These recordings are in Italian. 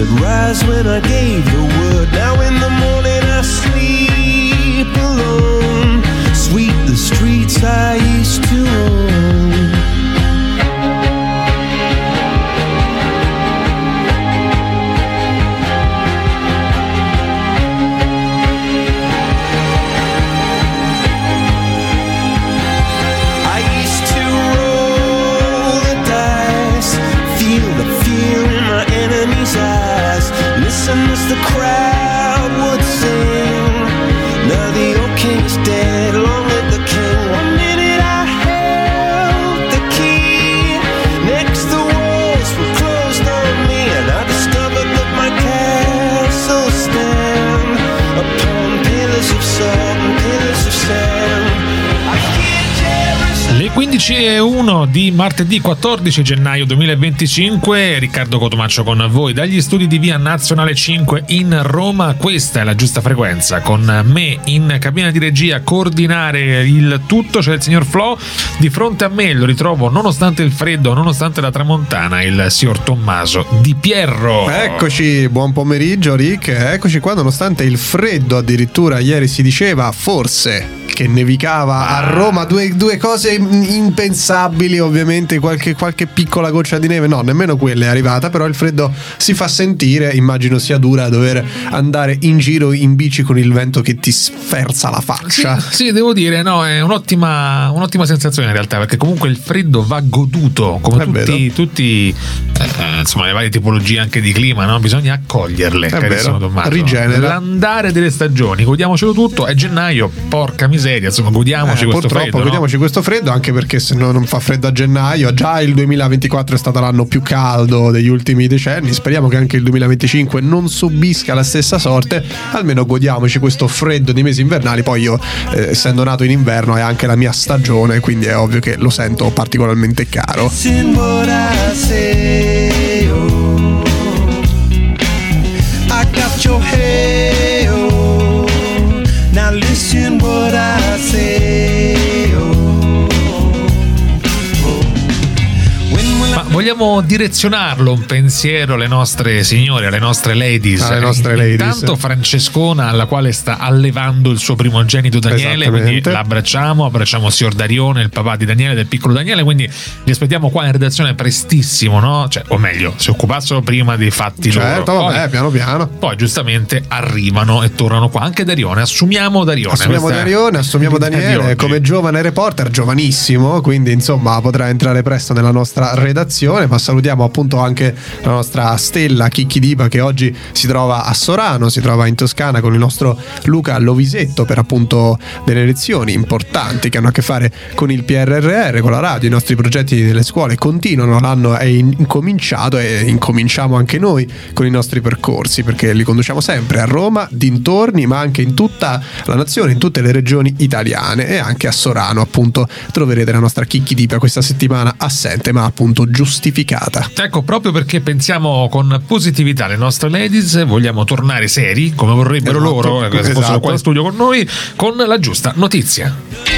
would rise when I gave the word. Now in the morning I sleep alone. Sweep the streets I used to own. Listen as the crowd would sing. Now the old king is dead, long live the king. 1 minute I held the key. Next the walls were closed on me, and I discovered that my castle stand upon pillars of salt and pillars of sand. Le 15:01 di martedì 14 gennaio 2025, Riccardo Cotomaccio con voi dagli studi di Via Nazionale 5 in Roma. Questa è La Giusta Frequenza, con me in cabina di regia a coordinare il tutto c'è il signor Flo. Di fronte a me lo ritrovo, nonostante il freddo, nonostante la tramontana, il signor Tommaso Di Pierro. Eccoci, buon pomeriggio Rick, eccoci qua nonostante il freddo. Addirittura ieri si diceva forse che nevicava a Roma, due cose impensabili, ovviamente qualche piccola goccia di neve, no, nemmeno quella è arrivata, però il freddo si fa sentire. Immagino sia dura dover andare in giro in bici con il vento che ti sferza la faccia. Sì, devo dire, no, è un'ottima sensazione in realtà, perché comunque il freddo va goduto, come tutti insomma le varie tipologie anche di clima, no? Bisogna accoglierle, carissimo Tommaso. Rigenera. L'andare delle stagioni, godiamocelo tutto, è gennaio, porca miseria, insomma, godiamoci questo purtroppo freddo, godiamoci no? questo freddo, anche perché se no non fa freddo a gennaio. Già il 2024 è stato l'anno più caldo degli ultimi decenni, speriamo che anche il 2025 non subisca la stessa sorte, almeno godiamoci questo freddo dei mesi invernali. Poi io essendo nato in inverno è anche la mia stagione, quindi è ovvio che lo sento particolarmente caro. Now listen what I say, Ma vogliamo direzionarlo un pensiero alle nostre signore, alle nostre ladies. Intanto Francescona, alla quale sta allevando il suo primogenito Daniele, quindi abbracciamo signor Darione, il papà di Daniele, del piccolo Daniele, quindi li aspettiamo qua in redazione prestissimo, no? Cioè, o meglio, si occupassero prima dei fatti loro. Certo, vabbè, piano piano. Poi giustamente arrivano e tornano qua. Anche Darione, assumiamo Daniele come giovane reporter, giovanissimo, quindi insomma potrà entrare presto nella nostra redazione. Ma salutiamo appunto anche la nostra stella Chicchi Dipa, che oggi si trova a Sorano, si trova in Toscana con il nostro Luca Lovisetto per appunto delle lezioni importanti che hanno a che fare con il PRRR, con la radio. I nostri progetti nelle scuole continuano, l'anno è incominciato e incominciamo anche noi con i nostri percorsi, perché li conduciamo sempre a Roma, dintorni, ma anche in tutta la nazione, in tutte le regioni italiane, e anche a Sorano appunto troverete la nostra Chicchi Dipa questa settimana assente, ma appunto giustificata. Ecco, proprio perché pensiamo con positività alle nostre ladies, vogliamo tornare seri come vorrebbero loro, se fossero qua in studio con noi, con la giusta notizia.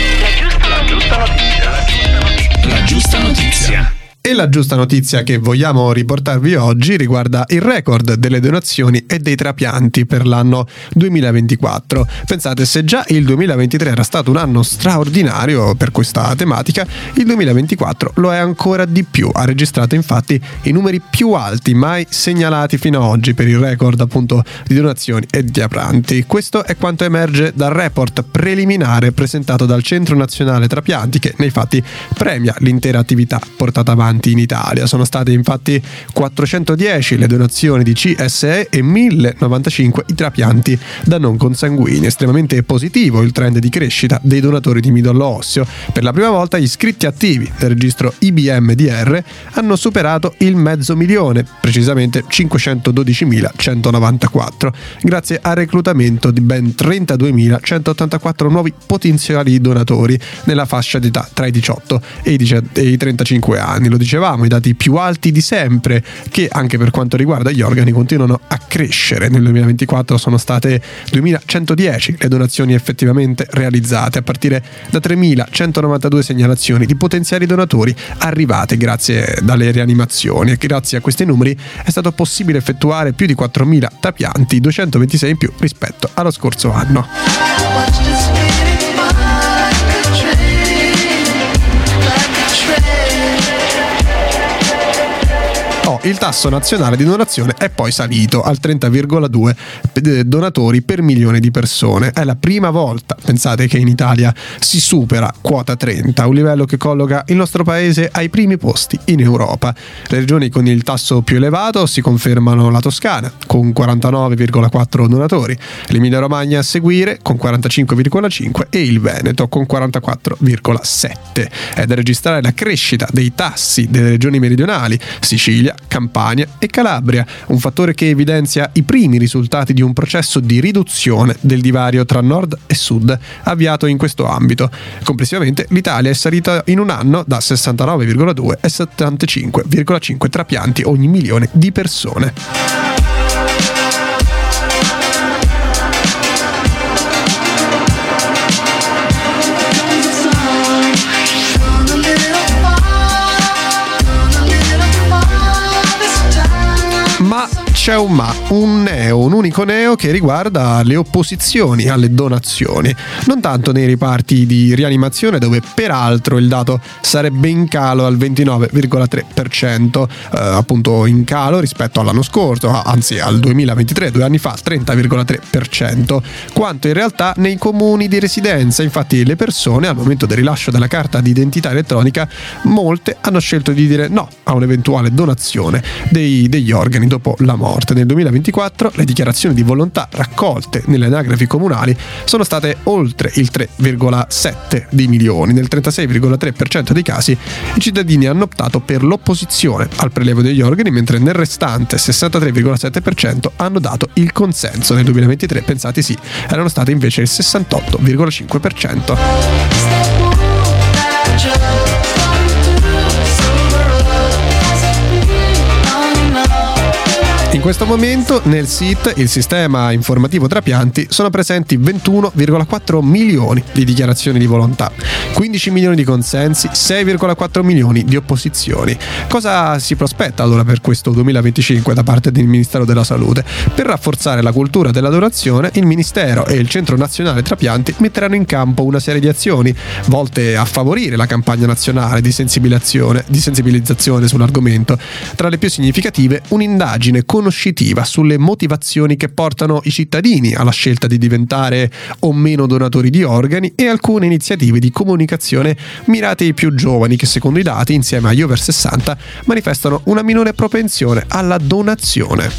La giusta notizia. E la giusta notizia che vogliamo riportarvi oggi riguarda il record delle donazioni e dei trapianti per l'anno 2024. Pensate, se già il 2023 era stato un anno straordinario per questa tematica, il 2024 lo è ancora di più. Ha registrato infatti i numeri più alti mai segnalati fino ad oggi per il record appunto di donazioni e di trapianti. Questo è quanto emerge dal report preliminare presentato dal Centro Nazionale Trapianti, che nei fatti premia l'intera attività portata avanti in Italia. Sono state infatti 410 le donazioni di CSE e 1095 i trapianti da non consanguini. Estremamente positivo il trend di crescita dei donatori di midollo osseo. Per la prima volta gli iscritti attivi del registro IBMDR hanno superato il 500.000, precisamente 512.194, grazie al reclutamento di ben 32.184 nuovi potenziali donatori nella fascia d'età tra i 18 e i 35 anni. Lo dicevamo, i dati più alti di sempre, che anche per quanto riguarda gli organi continuano a crescere. Nel 2024 sono state 2110 le donazioni effettivamente realizzate, a partire da 3192 segnalazioni di potenziali donatori arrivate grazie dalle rianimazioni, e grazie a questi numeri è stato possibile effettuare più di 4000 trapianti, 226 in più rispetto allo scorso anno. Il tasso nazionale di donazione è poi salito al 30,2 donatori per milione di persone. È la prima volta, pensate, che in Italia si supera quota 30, un livello che colloca il nostro paese ai primi posti in Europa. Le regioni con il tasso più elevato si confermano la Toscana con 49,4 donatori, l'Emilia Romagna a seguire con 45,5 e il Veneto con 44,7. È da registrare la crescita dei tassi delle regioni meridionali, Sicilia, Campania e Calabria, un fattore che evidenzia i primi risultati di un processo di riduzione del divario tra nord e sud avviato in questo ambito. Complessivamente l'Italia è salita in un anno da 69,2 a 75,5 trapianti ogni milione di persone. Ma c'è un unico neo che riguarda le opposizioni alle donazioni, non tanto nei reparti di rianimazione, dove peraltro il dato sarebbe in calo al 29,3%, appunto in calo rispetto all'anno scorso, anzi al 2023, 2 anni fa, 30,3%, quanto in realtà nei comuni di residenza. Infatti le persone al momento del rilascio della carta di identità elettronica, molte hanno scelto di dire no a un'eventuale donazione degli organi dopo la morte. Nel 2024 le dichiarazioni di volontà raccolte nelle anagrafi comunali sono state oltre il 3,7 di milioni. Nel 36,3% dei casi i cittadini hanno optato per l'opposizione al prelievo degli organi, mentre nel restante 63,7% hanno dato il consenso. Nel 2023, pensate sì, erano state invece il 68,5%. In questo momento nel SIT, il sistema informativo trapianti, sono presenti 21,4 milioni di dichiarazioni di volontà, 15 milioni di consensi, 6,4 milioni di opposizioni. Cosa si prospetta allora per questo 2025 da parte del Ministero della Salute? Per rafforzare la cultura della donazione, il Ministero e il Centro Nazionale Trapianti metteranno in campo una serie di azioni volte a favorire la campagna nazionale di sensibilizzazione sull'argomento. Tra le più significative, un'indagine conoscitiva sulle motivazioni che portano i cittadini alla scelta di diventare o meno donatori di organi, e alcune iniziative di comunicazione mirate ai più giovani che, secondo i dati, insieme agli over 60, manifestano una minore propensione alla donazione.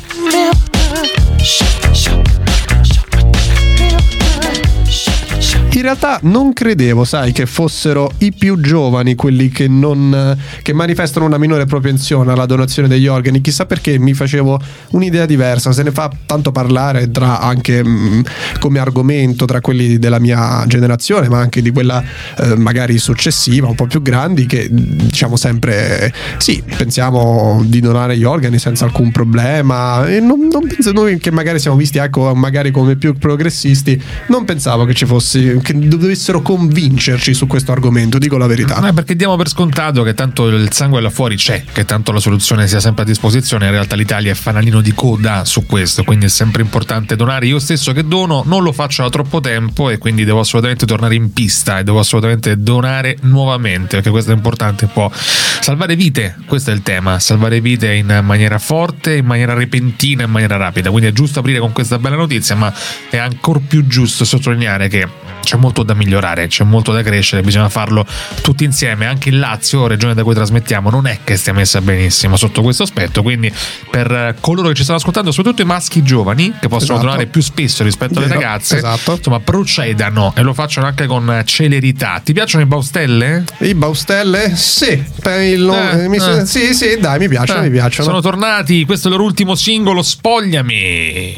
In realtà non credevo, sai, che fossero i più giovani quelli che manifestano una minore propensione alla donazione degli organi. Chissà perché mi facevo un'idea diversa. Se ne fa tanto parlare tra anche come argomento tra quelli della mia generazione, ma anche di quella magari successiva, un po' più grandi, che diciamo sempre sì, pensiamo di donare gli organi senza alcun problema, e non penso, noi che magari siamo visti, ecco, magari come più progressisti, non pensavo che ci fosse, che dovessero convincerci su questo argomento, dico la verità. Perché diamo per scontato che tanto il sangue là fuori c'è, che tanto la soluzione sia sempre a disposizione. In realtà l'Italia è fanalino di coda su questo, quindi è sempre importante donare. Io stesso che dono non lo faccio da troppo tempo, e quindi devo assolutamente tornare in pista e devo assolutamente donare nuovamente, perché questo è importante, può salvare vite. Questo è il tema: salvare vite in maniera forte, in maniera repentina, in maniera rapida. Quindi è giusto aprire con questa bella notizia, ma è ancor più giusto sottolineare che c'è molto da migliorare, c'è molto da crescere, bisogna farlo tutti insieme. Anche il Lazio, regione da cui trasmettiamo, non è che stia messa benissimo sotto questo aspetto, quindi per coloro che ci stanno ascoltando, soprattutto i maschi giovani che possono donare più spesso rispetto alle ragazze, insomma procedano, e lo facciano anche con celerità. Ti piacciono i Baustelle? I Baustelle? Sì, sì, dai, mi piacciono. Sono tornati, questo è il loro ultimo singolo, Spogliami.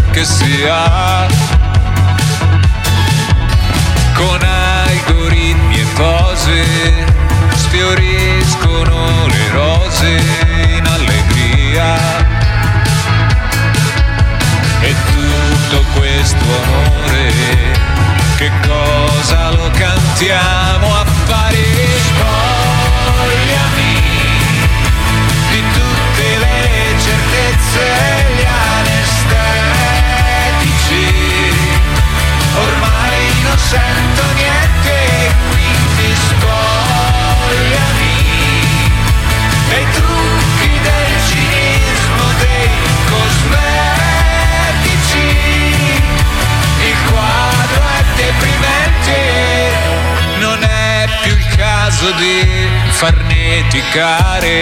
che sia, con algoritmi e pose sfioriscono le rose in allegria, e tutto questo amore che cosa lo cantiamo a fare? Spogliami di tutte le certezze e gli anestetici, ormai non sento niente, quindi spogliami dei trucchi, del cinismo, dei cosmetici. Il quadro è deprimente, non è più il caso di farneticare,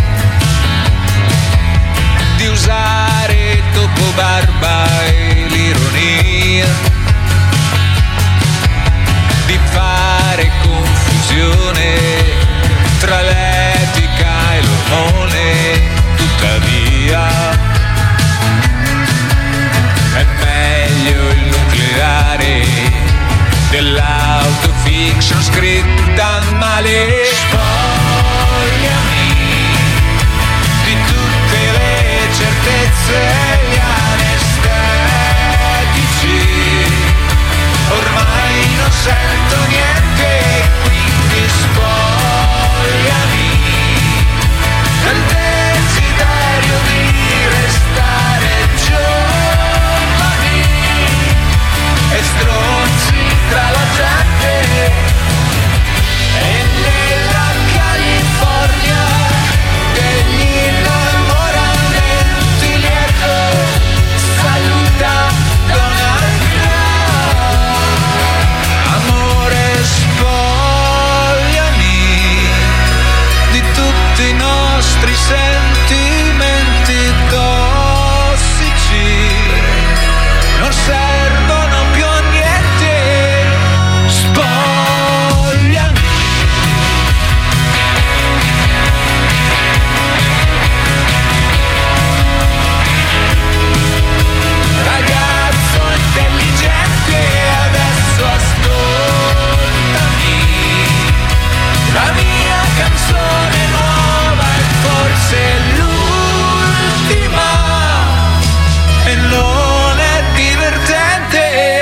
di usare dopo barba e l'ironia, di fare confusione tra l'etica e l'ormone. Tuttavia è meglio il nucleare dell'autofiction scritta male. Spogliami di tutte le certezze e gli anestetici, ormai non sento niente, quindi spogliami del desiderio di restare giovani e stronzi tra la gente. E nella California degli innamoramenti lieto saluta Donald Trump. Amore, spogliami di tutti i nostri sentimenti tossici, non servono più a niente. Spogliami. Ragazzo intelligente, adesso ascoltami, la mia canzone nuova è forse l'ultima e non è divertente.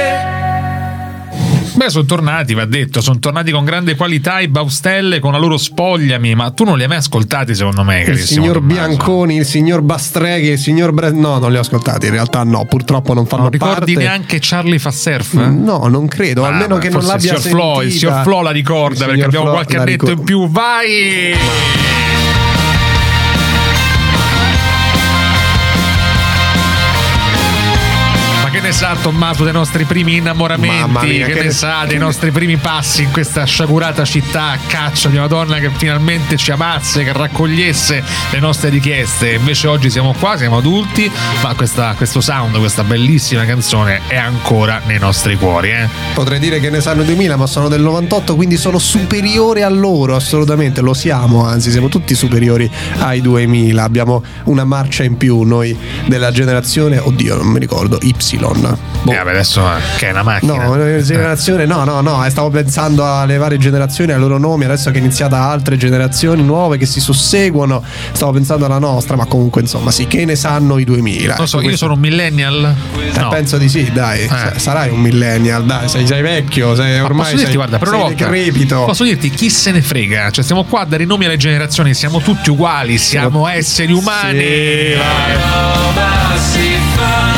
Beh, sono tornati, va detto, sono tornati con grande qualità i Baustelle con la loro Spogliami, ma tu non li hai mai ascoltati secondo me, Il carissimo signor Tommaso. Bianconi, il signor Bastreghi, il signor no, non li ho ascoltati, in realtà no, purtroppo non fanno Non ricordi parte. neanche Charlie fa surf? No, non credo, Ma almeno che non forse l'abbia il signor Flo, il sentita. signor Flo la ricorda, Il perché signor abbiamo Flo qualche la annetto in ricorda. più. Vai! Ma che ne sa Tommaso dei nostri primi innamoramenti? Mamma mia, che che ne ne- sa dei nostri primi passi in questa sciagurata città a caccia di una donna che finalmente ci amasse, che raccogliesse le nostre richieste? Invece oggi siamo qua, siamo adulti, ma questo sound, questa bellissima canzone è ancora nei nostri cuori, eh? Potrei dire che ne sanno 2000, ma sono del 98, quindi sono superiore a loro, assolutamente, lo siamo, anzi siamo tutti superiori ai 2000, abbiamo una marcia in più noi della generazione, oddio non mi ricordo, Y. Boh. Vabbè, adesso che è una macchina. No, generazione, no, stavo pensando alle varie generazioni, ai loro nomi, adesso che è iniziata altre generazioni nuove che si susseguono, stavo pensando alla nostra, ma comunque insomma sì, che ne sanno i 2000. Non so, io sono un millennial? No. Penso di sì, dai, sarai un millennial, dai, sei vecchio, sei ormai posso dirti, sei, guarda, per una sei volta decrepito. posso dirti chi se ne frega, cioè stiamo qua a dare i nomi alle generazioni, siamo tutti uguali, siamo esseri umani. Sì, vai. Roba si fa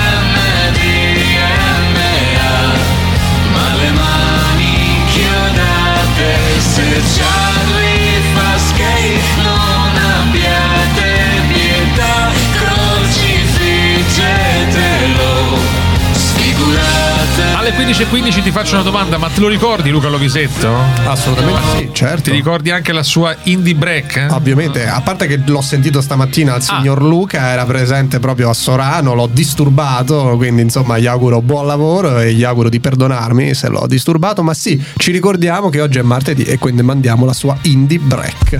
ma le mani chiodate, se Charlie fa schifo non abbiate pietà, crocifiggetelo, sfigurate. Alle 15:15 ti faccio una domanda, ma te lo ricordi Luca Lovisetto? Assolutamente sì, certo. Ti ricordi anche la sua indie break? Ovviamente, a parte che l'ho sentito stamattina al signor Luca, era presente proprio a Sorano, l'ho disturbato, quindi insomma gli auguro buon lavoro e gli auguro di perdonarmi se l'ho disturbato, ma sì, ci ricordiamo che oggi è martedì e quindi mandiamo la sua indie break.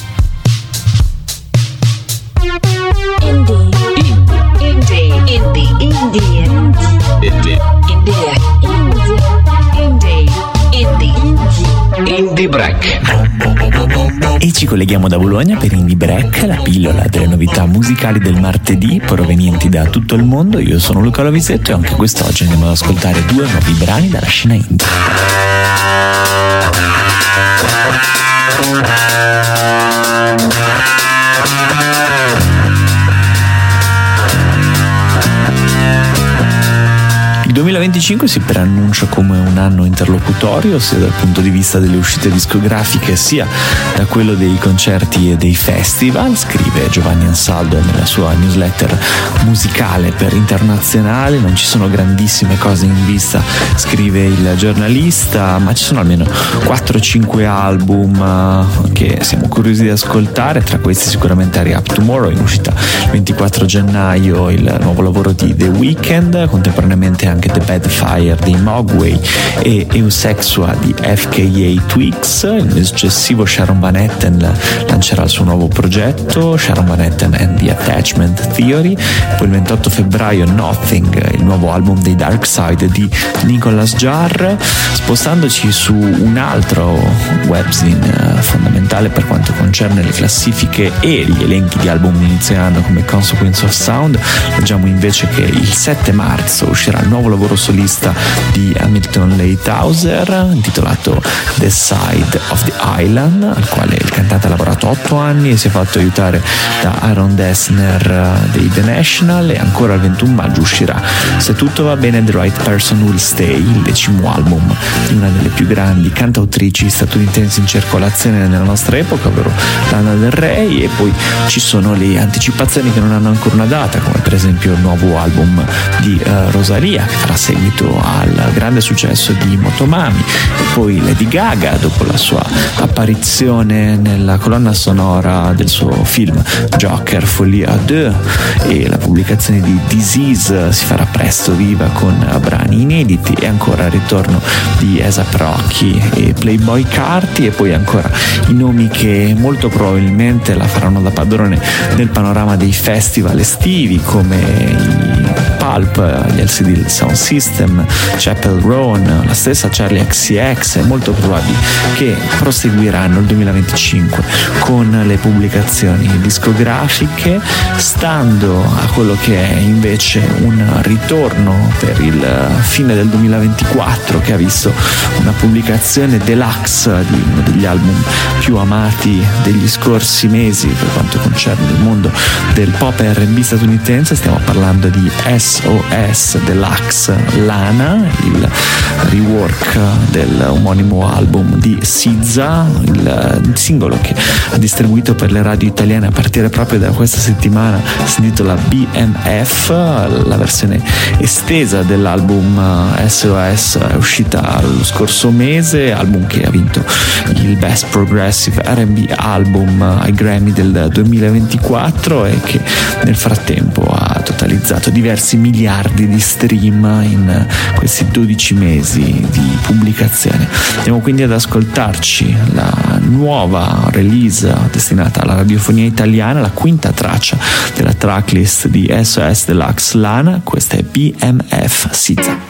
Indie. E ci colleghiamo da Bologna per Indie Break, la pillola delle novità musicali del martedì provenienti da tutto il mondo. Io sono Luca Lovisetto e anche quest'oggi andiamo ad ascoltare 2 nuovi brani dalla scena indie. Il 2025 si preannuncia come un anno interlocutorio sia dal punto di vista delle uscite discografiche sia da quello dei concerti e dei festival, scrive Giovanni Ansaldo nella sua newsletter musicale per Internazionale. Non ci sono grandissime cose in vista, scrive il giornalista, ma ci sono almeno 4-5 album che siamo curiosi di ascoltare. Tra questi sicuramente Hurry Up Tomorrow, in uscita il 24 gennaio, il nuovo lavoro di The Weeknd, contemporaneamente anche The Bad Fire di Mogwai e Eusexua di FKA Twigs. Il mese successivo Sharon Van Etten lancerà il suo nuovo progetto, Sharon Van Etten and the Attachment Theory. Poi il 28 febbraio Nothing, il nuovo album dei Dark Side di Nicolas Jarre. Spostandoci su un altro webzine fondamentale per quanto concerne le classifiche e gli elenchi di album inizio anno come Consequence of Sound, leggiamo invece che il 7 marzo uscirà il nuovo lavoro solista di Hamilton Leithauser intitolato The Side of the Island, al quale il cantante ha lavorato 8 anni e si è fatto aiutare da Aaron Dessner dei The National. E ancora il 21 maggio uscirà Se tutto va bene The Right Person Will Stay, il 10° album di una delle più grandi cantautrici statunitensi in circolazione nella nostra epoca, ovvero Lana Del Rey. E poi ci sono le anticipazioni che non hanno ancora una data, come per esempio il nuovo album di Rosalia, che farà seguito al grande successo di Motomami. E poi Lady Gaga, dopo la sua apparizione nella colonna sonora del suo film Joker Folie à Deux e la pubblicazione di Disease, si farà presto viva con brani inediti. E ancora il ritorno di A$AP Rocky e Playboi Carti. E poi ancora i nomi che molto probabilmente la faranno da padrone nel panorama dei festival estivi, come i Pulp, gli LCD Sound System, Chapel Roan, la stessa Charlie XCX. È molto probabile che proseguiranno il 2025 con le pubblicazioni discografiche, stando a quello che è invece un ritorno per il fine del 2024, che ha visto una pubblicazione deluxe di uno degli album più amati degli scorsi mesi per quanto concerne il mondo del pop e R&B statunitense. Stiamo parlando di SOS Deluxe Lana, il rework del omonimo album di SZA, il singolo che ha distribuito per le radio italiane a partire proprio da questa settimana si intitola BMF. La versione estesa dell'album SOS è uscita lo scorso mese, album che ha vinto il Best Progressive R&B Album ai Grammy del 2024 e che nel frattempo ha totalizzato diversi miliardi di stream in questi 12 mesi di pubblicazione. Andiamo quindi ad ascoltarci la nuova release destinata alla radiofonia italiana, la quinta traccia della tracklist di SOS Deluxe Lana. Questa è BMF SZA.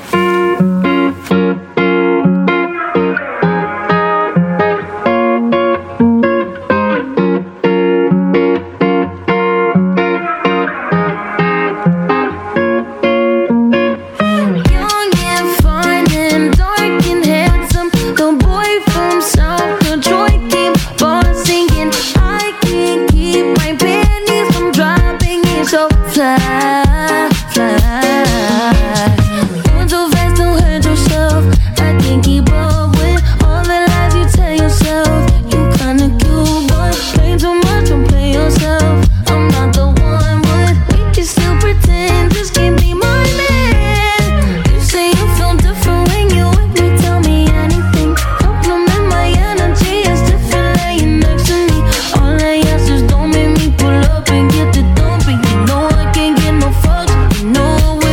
know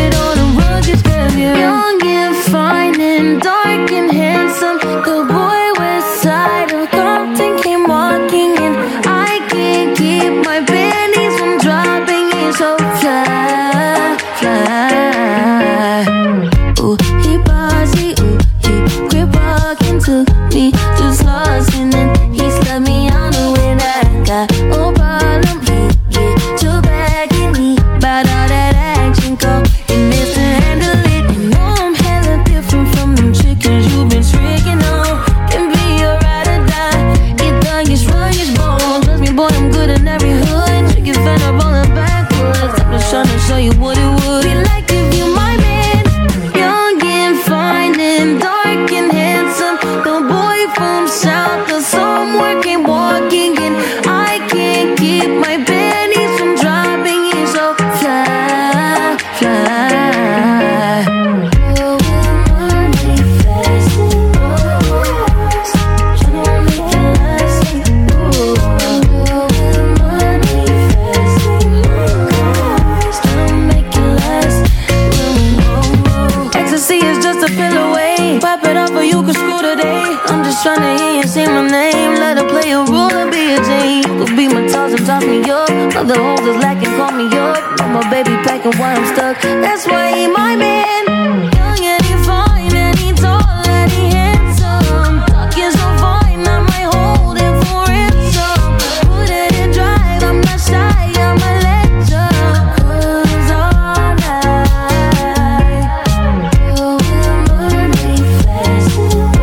tryna hear you say my name. Let her play a role and be a Jane. Could be my toss and toss me up. Other hoes is lacking, call me up. But my baby packing while I'm stuck. That's why he my man. Young and he fine and he tall and he handsome. Talking so fine, I might hold him for ransom. Put it in drive, I'm not shy, I'm a legend. 'Cause all night you will murder me fast.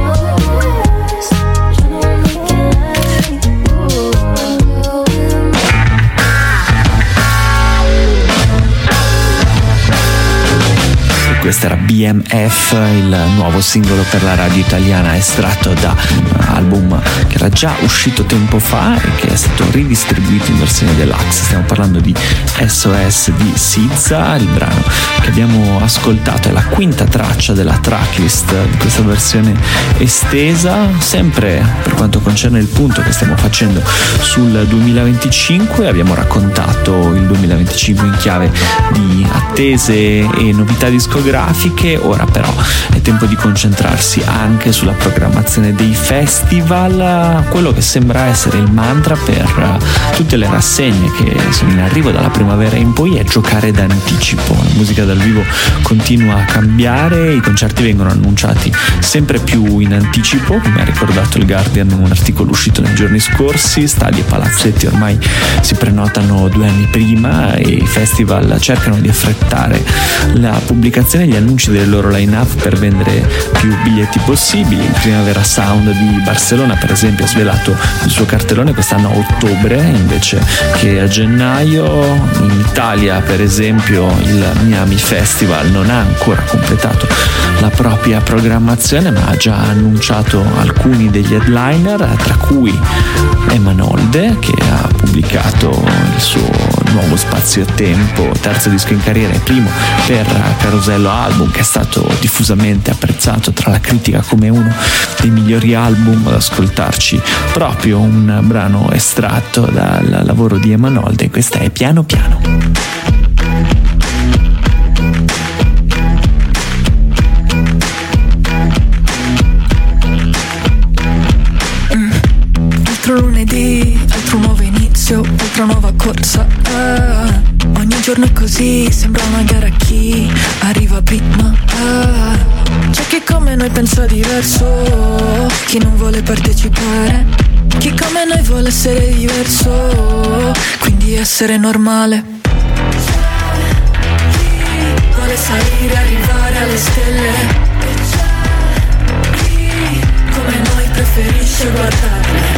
Tryna make it last. Questa era BMF, il nuovo singolo per la radio italiana estratto da un album che era già uscito tempo fa e che è stato ridistribuito in versione deluxe. Stiamo parlando di SOS di Sizza. Il brano che abbiamo ascoltato è la quinta traccia della tracklist di questa versione estesa. Sempre per quanto concerne il punto che stiamo facendo sul 2025, abbiamo raccontato il 2025 in chiave di attese e novità discografiche. Ora però è tempo di concentrarsi anche sulla programmazione dei festival, quello che sembra essere il mantra per tutte le rassegne che sono in arrivo dalla primavera in poi è giocare d'anticipo. La musica dal vivo continua a cambiare, i concerti vengono annunciati sempre più in anticipo, come ha ricordato il Guardian in un articolo uscito nei giorni scorsi. Stadi e palazzetti ormai si prenotano 2 anni prima e i festival cercano di affrettare la pubblicazione e gli annunci delle loro line-up per vendere più biglietti possibili. Il Primavera Sound di Barcellona, per esempio, ha svelato il suo cartellone quest'anno a ottobre invece che a gennaio. In Italia, per esempio, il Miami Festival non ha ancora completato la propria programmazione, ma ha già annunciato alcuni degli headliner, tra cui Emanolde, che ha pubblicato il suo nuovo spazio-tempo, terzo disco in carriera e primo per Carosello Album, che è stato diffusamente apprezzato tra la critica come uno dei migliori album. Ad ascoltarci proprio un brano estratto dal lavoro di Emanolde. Questa è Piano Piano. Altro lunedì, altro nuovo inizio, altra nuova corsa. Ogni giorno è così, sembra una gara a chi arriva prima. C'è chi come noi pensa diverso, chi non vuole partecipare, chi come noi vuole essere diverso, quindi essere normale. Chi vuole salire, arrivare alle stelle, chi come noi preferisce guardarle.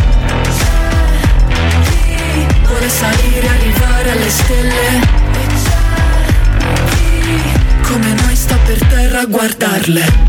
Vuole salire, arrivare alle stelle, come noi sta per terra a guardarle.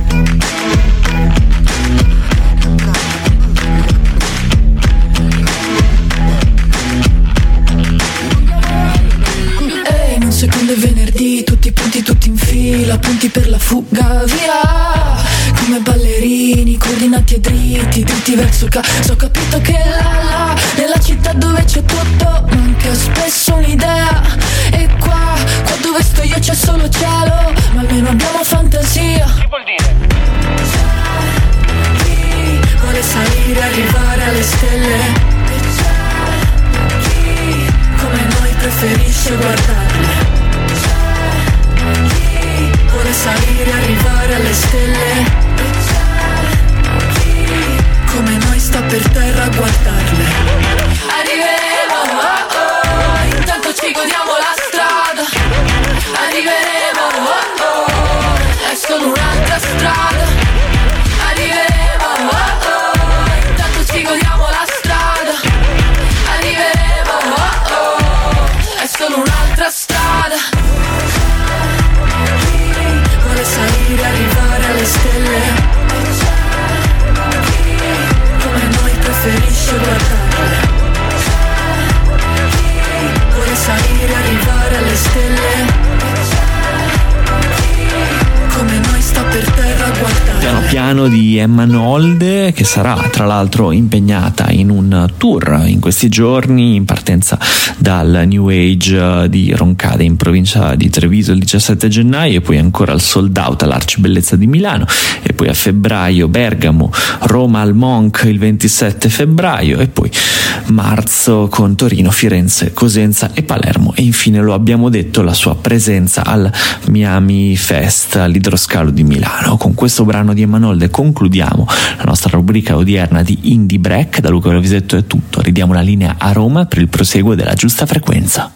Ehi, in un secondo è venerdì, tutti pronti, tutti in fila, pronti per la fuga, via! Come ballerini, coordinati e dritti, dritti verso casa. Ho capito che là, nella città dove c'è tutto, manca spesso un'idea. E qua dove sto io c'è solo cielo, ma almeno abbiamo fantasia. Che vuol dire? Chi vuole salire, arrivare alle stelle, e c'è chi come noi preferisce guardarle. Chi vuole salire, arrivare alle stelle, come noi sta per terra a guardarle. Arriveremo, oh oh, intanto ci godiamo la strada. Arriveremo, oh oh, è solo un'altra strada. Arriveremo, oh oh, intanto ci godiamo la strada. Arriveremo, oh oh, è solo un'altra strada. Vuole salire, arrivare alle stelle, preferisce guardarle. Vuole salire, arrivare alle stelle, come noi sta per terra a guardare. Piano piano di di Emma Nolde, che sarà tra l'altro impegnata in un tour in questi giorni, in partenza dal New Age di Roncade in provincia di Treviso il 17 gennaio, e poi ancora al Sold Out all'Arcibellezza di Milano, e poi a febbraio Bergamo, Roma al Monk il 27 febbraio, e poi marzo con Torino, Firenze, Cosenza e Palermo, e infine, lo abbiamo detto, la sua presenza al Miami Fest all'Idroscalo di Milano. Con questo brano di Emma Nolde concludiamo la nostra rubrica odierna di Indie Break. Da Luca Lovisetto è tutto, ridiamo la linea a Roma per il proseguo della Giusta Frequenza.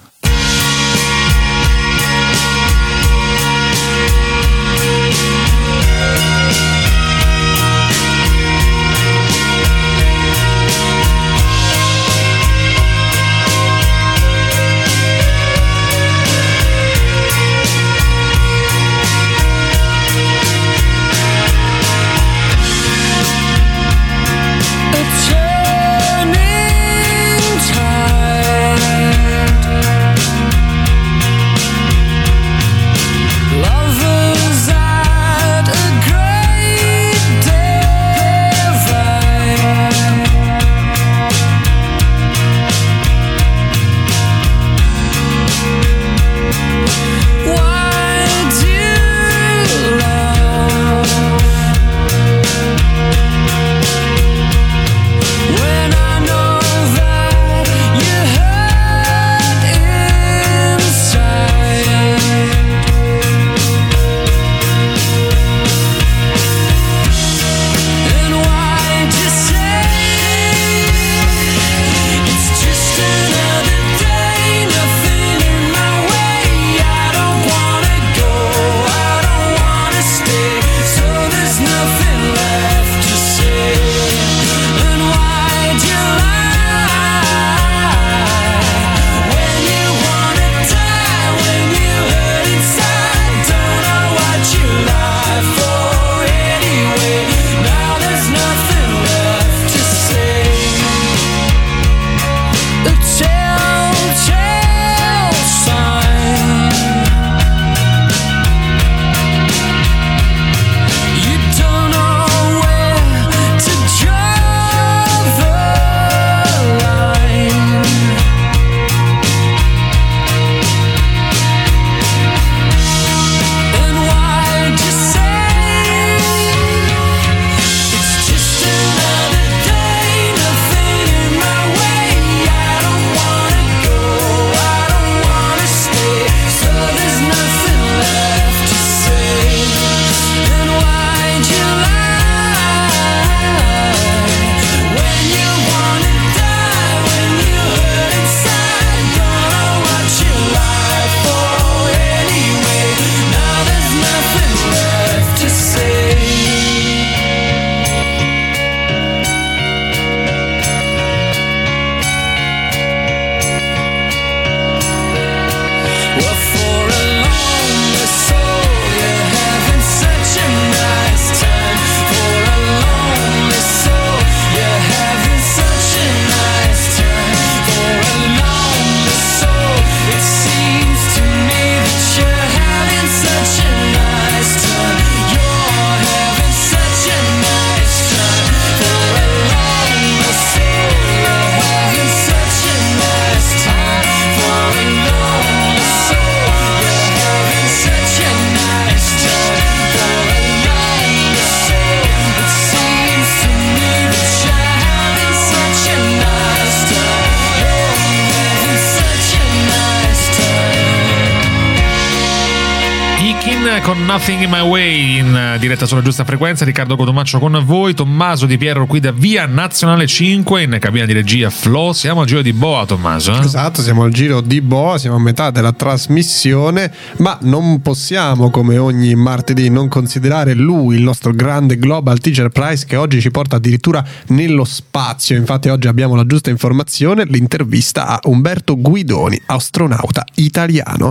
Con Nothing in My Way in diretta sulla Giusta Frequenza. Riccardo Cotomaccio con voi, Tommaso Di Piero qui da Via Nazionale 5, in cabina di regia Flo. Siamo al giro di boa, Tommaso, Esatto, siamo al giro di boa, siamo a metà della trasmissione, ma non possiamo, come ogni martedì, non considerare lui, il nostro grande Global Teacher Prize, che oggi ci porta addirittura nello spazio. Infatti oggi abbiamo la giusta informazione, l'intervista a Umberto Guidoni, astronauta italiano.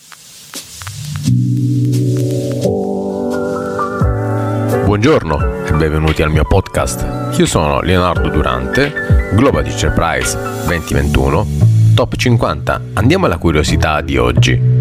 Buongiorno e benvenuti al mio podcast. Io sono Leonardo Durante, Global Teacher Prize 2021, Top 50. Andiamo alla curiosità di oggi.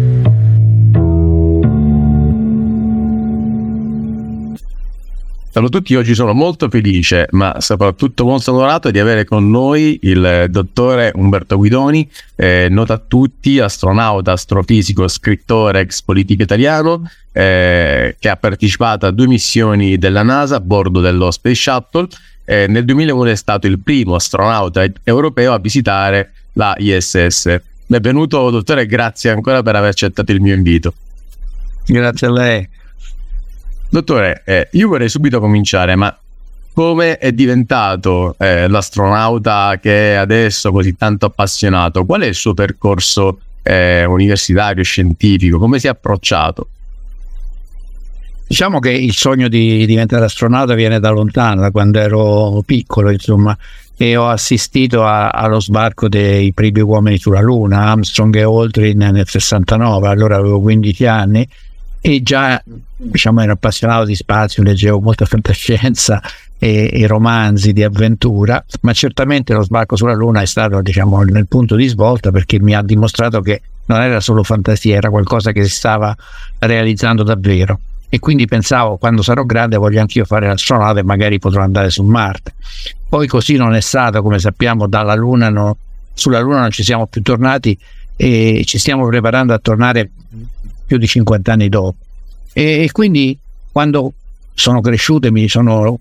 Ciao a tutti, oggi sono molto felice, ma soprattutto molto onorato di avere con noi il dottore Umberto Guidoni, noto a tutti, astronauta, astrofisico, scrittore, ex politico italiano, che ha partecipato a 2 missioni della NASA a bordo dello Space Shuttle. Nel 2001 è stato il primo astronauta europeo a visitare la ISS. Benvenuto dottore, grazie ancora per aver accettato il mio invito. Grazie a lei. Dottore, io vorrei subito cominciare, ma come è diventato l'astronauta che è adesso così tanto appassionato? Qual è il suo percorso universitario, scientifico? Come si è approcciato? Diciamo che il sogno di diventare astronauta viene da lontano, da quando ero piccolo, insomma, e ho assistito allo sbarco dei primi uomini sulla Luna, Armstrong e Aldrin nel 69, allora avevo 15 anni. E già, diciamo, ero appassionato di spazio, leggevo molta fantascienza e romanzi di avventura, ma certamente lo sbarco sulla Luna è stato, diciamo, nel punto di svolta, perché mi ha dimostrato che non era solo fantasia, era qualcosa che si stava realizzando davvero. E quindi pensavo, quando sarò grande voglio anch'io fare l'astronauta e magari potrò andare su Marte. Poi così non è stato, come sappiamo, sulla Luna non ci siamo più tornati e ci stiamo preparando a tornare più di 50 anni dopo, e quindi quando sono cresciuto e mi sono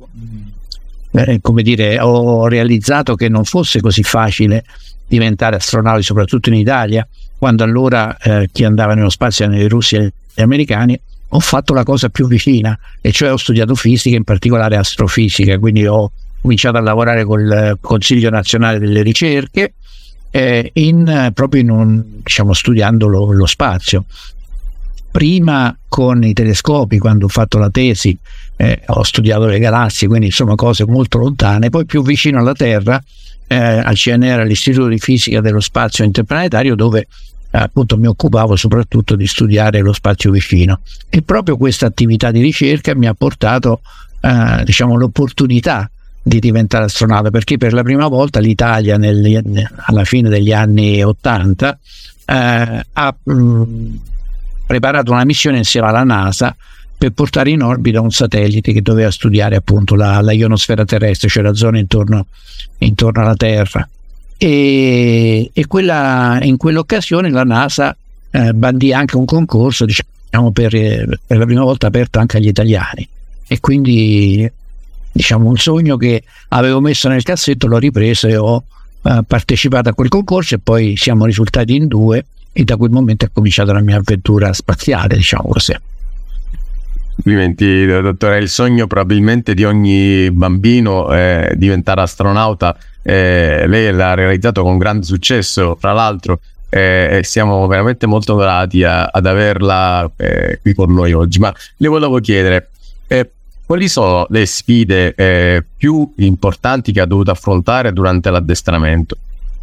ho realizzato che non fosse così facile diventare astronauti, soprattutto in Italia, quando allora chi andava nello spazio erano i russi e gli americani. Ho fatto la cosa più vicina, e cioè ho studiato fisica, in particolare astrofisica, quindi ho cominciato a lavorare col Consiglio Nazionale delle Ricerche studiando lo spazio. Prima con i telescopi, quando ho fatto la tesi, ho studiato le galassie, quindi insomma cose molto lontane. Poi più vicino alla Terra, al CNR, all'Istituto di Fisica dello Spazio Interplanetario, dove appunto mi occupavo soprattutto di studiare lo spazio vicino. E proprio questa attività di ricerca mi ha portato l'opportunità di diventare astronauta, perché per la prima volta l'Italia alla fine degli anni 80 ha preparato una missione insieme alla NASA per portare in orbita un satellite che doveva studiare appunto la ionosfera terrestre, cioè la zona intorno alla Terra. E in quell'occasione la NASA bandì anche un concorso, diciamo, per la prima volta aperto anche agli italiani, e quindi, diciamo, un sogno che avevo messo nel cassetto l'ho ripreso e ho partecipato a quel concorso, e poi siamo risultati in 2, e da quel momento è cominciata la mia avventura spaziale, diciamo così. Complimenti dottore, è il sogno probabilmente di ogni bambino, diventare astronauta. Lei l'ha realizzato con grande successo, fra l'altro, e siamo veramente molto onorati ad averla qui con noi oggi. Ma le volevo chiedere, quali sono le sfide più importanti che ha dovuto affrontare durante l'addestramento?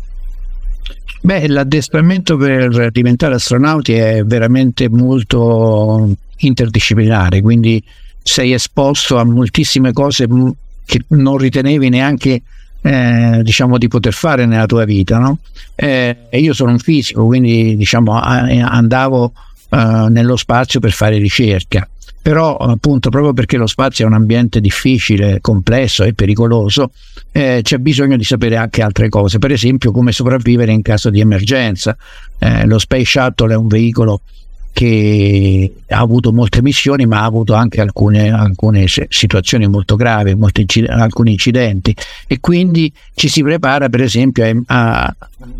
L'addestramento per diventare astronauti è veramente molto interdisciplinare, quindi sei esposto a moltissime cose che non ritenevi neanche di poter fare nella tua vita, no? Io sono un fisico, quindi andavo nello spazio per fare ricerca, però appunto proprio perché lo spazio è un ambiente difficile, complesso e pericoloso, c'è bisogno di sapere anche altre cose, per esempio come sopravvivere in caso di emergenza. Lo Space Shuttle è un veicolo che ha avuto molte missioni, ma ha avuto anche alcune situazioni molto gravi, alcuni incidenti, e quindi ci si prepara per esempio a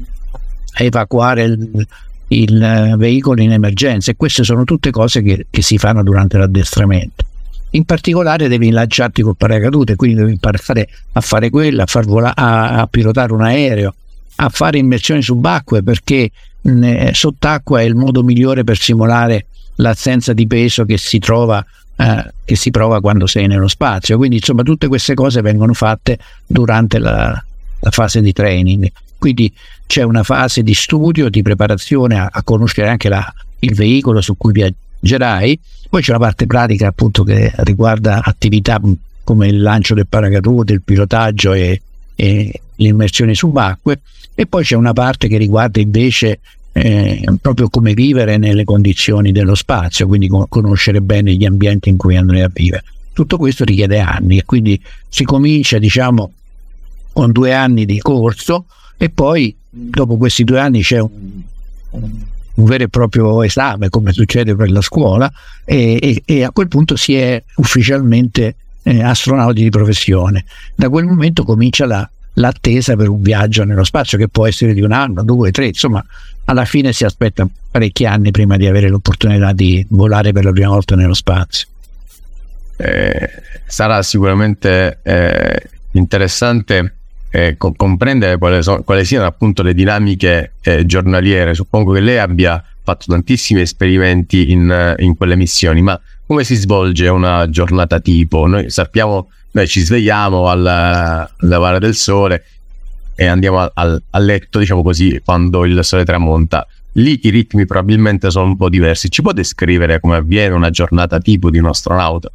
evacuare il veicolo in emergenza, e queste sono tutte cose che si fanno durante l'addestramento. In particolare devi lanciarti col paracadute, quindi devi imparare a fare quello, a pilotare un aereo, a fare immersioni subacquee, perché sott'acqua è il modo migliore per simulare l'assenza di peso che si prova quando sei nello spazio. Quindi insomma tutte queste cose vengono fatte durante la fase di training. Quindi c'è una fase di studio, di preparazione a conoscere anche il veicolo su cui viaggerai, poi c'è la parte pratica appunto che riguarda attività come il lancio del paracadute, il pilotaggio e le immersioni subacquee, e poi c'è una parte che riguarda invece proprio come vivere nelle condizioni dello spazio, quindi conoscere bene gli ambienti in cui andrei a vivere. Tutto questo richiede anni e quindi si comincia, diciamo, con 2 anni di corso e poi dopo questi 2 anni c'è un vero e proprio esame, come succede per la scuola, e a quel punto si è ufficialmente astronauti di professione. Da quel momento comincia l'attesa per un viaggio nello spazio, che può essere di 1 anno, 2, 3, insomma alla fine si aspetta parecchi anni prima di avere l'opportunità di volare per la prima volta nello spazio. Sarà sicuramente interessante comprendere quali siano appunto le dinamiche giornaliere. Suppongo che lei abbia fatto tantissimi esperimenti in quelle missioni, ma come si svolge una giornata tipo? Noi sappiamo, noi ci svegliamo al lavare del sole e andiamo a letto, diciamo così, quando il sole tramonta. Lì i ritmi probabilmente sono un po' diversi. Ci può descrivere come avviene una giornata tipo di un astronauta?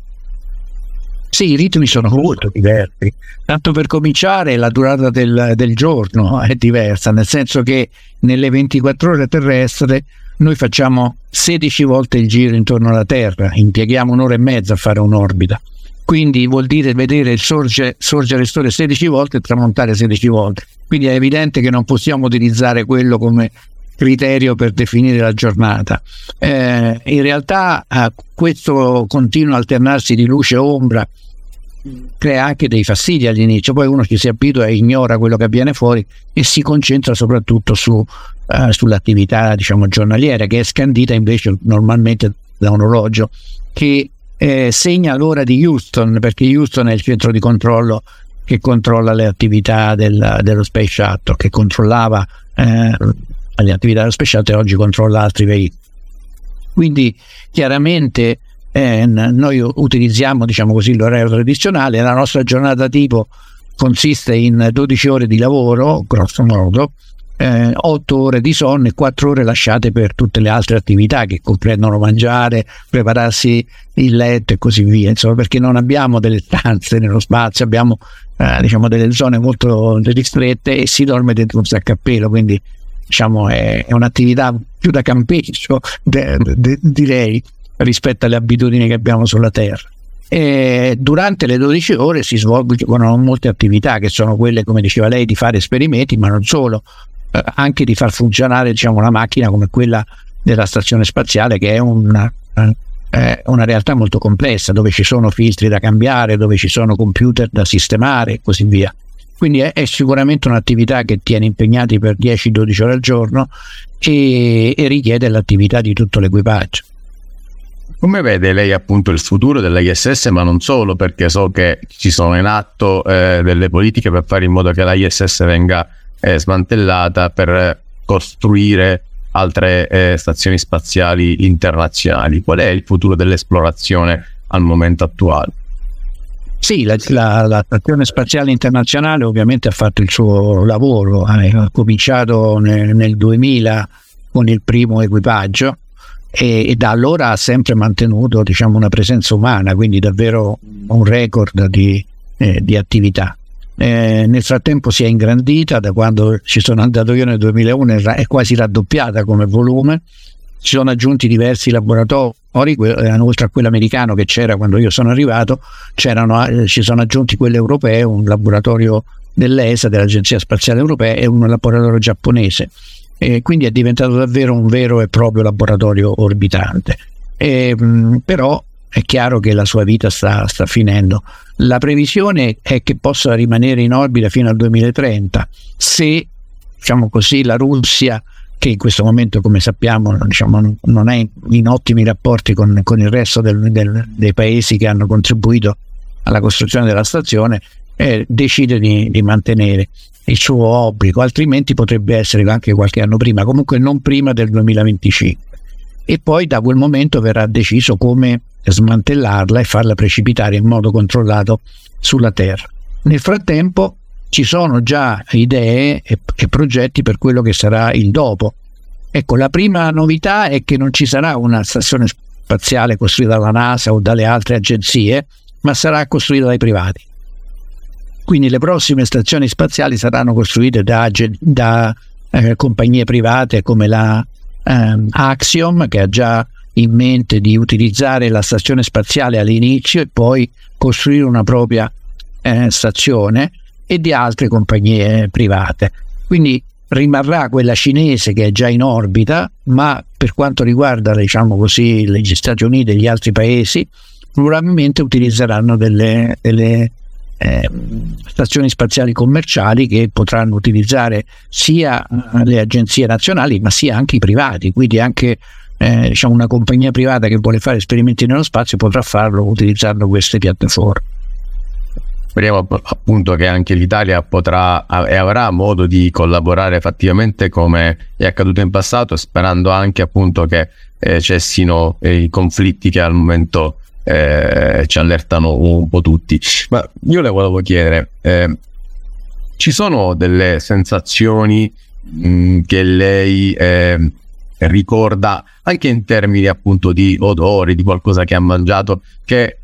Sì, i ritmi sono molto diversi. Tanto per cominciare, la durata del giorno è diversa, nel senso che nelle 24 ore terrestri noi facciamo 16 volte il giro intorno alla Terra, impieghiamo 1 ora e mezza a fare un'orbita. Quindi vuol dire vedere il sorgere il sole 16 volte e tramontare 16 volte. Quindi è evidente che non possiamo utilizzare quello come criterio per definire la giornata. In realtà questo continuo alternarsi di luce e ombra crea anche dei fastidi all'inizio, poi uno ci si abitua e ignora quello che avviene fuori e si concentra soprattutto sull'attività, diciamo, giornaliera, che è scandita invece normalmente da un orologio che segna l'ora di Houston, perché Houston è il centro di controllo che controlla le attività dello Space Shuttle, che controllava le attività dello Space Shuttle e oggi controlla altri veicoli. Quindi chiaramente noi utilizziamo, diciamo così, l'orario tradizionale. La nostra giornata tipo consiste in 12 ore di lavoro, grosso modo, 8 ore di sonno e 4 ore lasciate per tutte le altre attività, che comprendono mangiare, prepararsi il letto e così via, insomma, perché non abbiamo delle stanze nello spazio, abbiamo diciamo delle zone molto ristrette e si dorme dentro un sacco a pelo, quindi diciamo è un'attività più da campeggio, direi, rispetto alle abitudini che abbiamo sulla Terra. E durante le 12 ore si svolgono molte attività, che sono quelle, come diceva lei, di fare esperimenti, ma non solo, anche di far funzionare, diciamo, una macchina come quella della stazione spaziale, che è una realtà molto complessa, dove ci sono filtri da cambiare, dove ci sono computer da sistemare e così via. Quindi è sicuramente un'attività che tiene impegnati per 10-12 ore al giorno e richiede l'attività di tutto l'equipaggio. Come vede lei appunto il futuro dell'ISS, ma non solo, perché so che ci sono in atto delle politiche per fare in modo che l'ISS venga smantellata per costruire altre stazioni spaziali internazionali. Qual è il futuro dell'esplorazione al momento attuale? Sì, la Stazione Spaziale Internazionale ovviamente ha fatto il suo lavoro, ha cominciato nel 2000 con il primo equipaggio e da allora ha sempre mantenuto, diciamo, una presenza umana, quindi davvero un record di attività. Nel frattempo si è ingrandita, da quando ci sono andato io nel 2001 è quasi raddoppiata come volume. Si sono aggiunti diversi laboratori, oltre a quello americano che c'era quando io sono arrivato, ci sono aggiunti quello europeo, un laboratorio dell'ESA, dell'Agenzia Spaziale Europea, e un laboratorio giapponese. Quindi è diventato davvero un vero e proprio laboratorio orbitante. Però è chiaro che la sua vita sta finendo. La previsione è che possa rimanere in orbita fino al 2030, se, diciamo così, la Russia, che in questo momento, come sappiamo, diciamo, non è in ottimi rapporti con il resto dei paesi che hanno contribuito alla costruzione della stazione, decide di mantenere il suo obbligo, altrimenti potrebbe essere anche qualche anno prima, comunque non prima del 2025. E poi da quel momento verrà deciso come smantellarla e farla precipitare in modo controllato sulla Terra. Nel frattempo ci sono già idee e progetti per quello che sarà il dopo. Ecco, la prima novità è che non ci sarà una stazione spaziale costruita dalla NASA o dalle altre agenzie, ma sarà costruita dai privati. Quindi le prossime stazioni spaziali saranno costruite da compagnie private come la Axiom, che ha già in mente di utilizzare la stazione spaziale all'inizio e poi costruire una propria stazione, e di altre compagnie private. Quindi rimarrà quella cinese che è già in orbita, ma per quanto riguarda, diciamo così, gli Stati Uniti e gli altri paesi, probabilmente utilizzeranno delle stazioni spaziali commerciali che potranno utilizzare sia le agenzie nazionali ma sia anche i privati, quindi anche diciamo una compagnia privata che vuole fare esperimenti nello spazio potrà farlo utilizzando queste piattaforme. Speriamo appunto che anche l'Italia potrà e avrà modo di collaborare fattivamente come è accaduto in passato, sperando anche appunto che cessino i conflitti che al momento ci allertano un po' tutti. Ma io le volevo chiedere, ci sono delle sensazioni che lei ricorda anche in termini appunto di odori, di qualcosa che ha mangiato, che